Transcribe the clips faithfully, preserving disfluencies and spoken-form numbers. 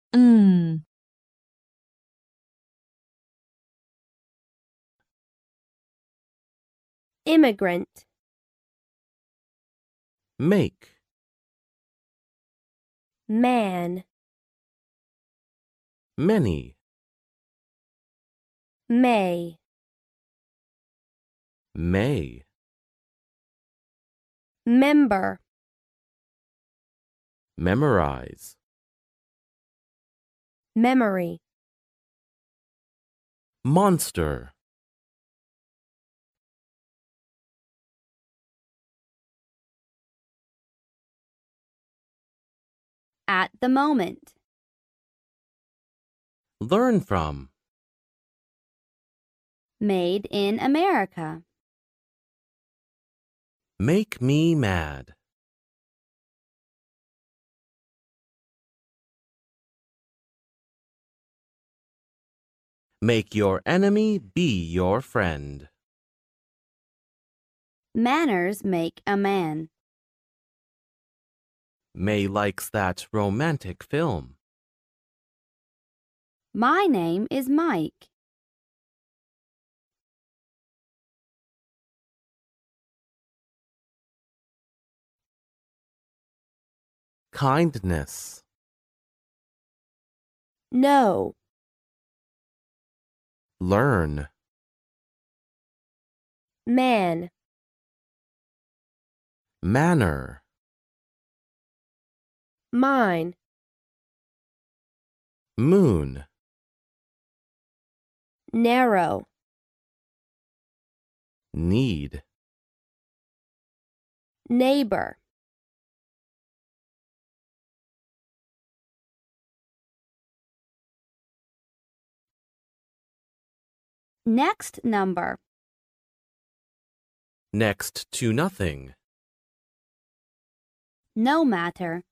Mm. Immigrant. Make. Man. Many. May. May. Member. Memorize. Memory. Monster. At the moment. Learn from. Made in America. Make me mad. Make your enemy be your friend. Manners make a man. May likes that romantic film. My name is Mike. Kindness. No. Learn. Man. Manner. Mine. Moon. Narrow. Need. Neighbor. Next number. Next to nothing. No matter.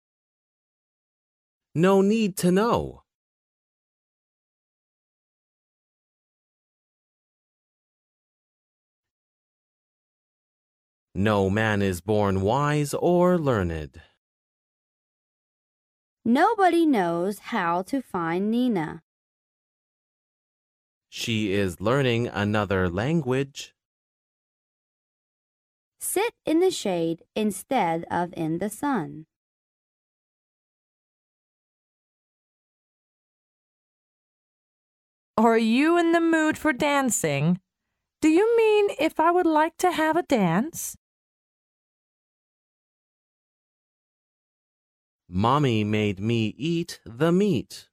No need to know. No man is born wise or learned. Nobody knows how to find Nina. She is learning another language. Sit in the shade instead of in the sun. Are you in the mood for dancing? Do you mean if I would like to have a dance? Mommy made me eat the meat.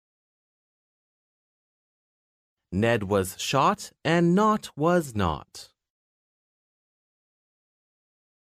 Ned was shot and Not was not.